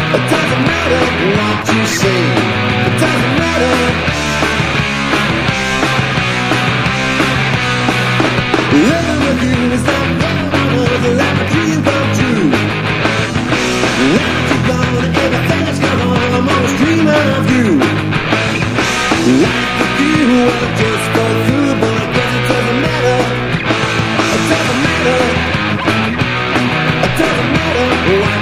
It doesn't matter what you say. It doesn't matter. Living with you is like one like a dream come true. Now you're gone and everything's gone on. I'm always dreaming of you. Life with you will just go through, but I guess it doesn't matter. It doesn't matter. It doesn't matter.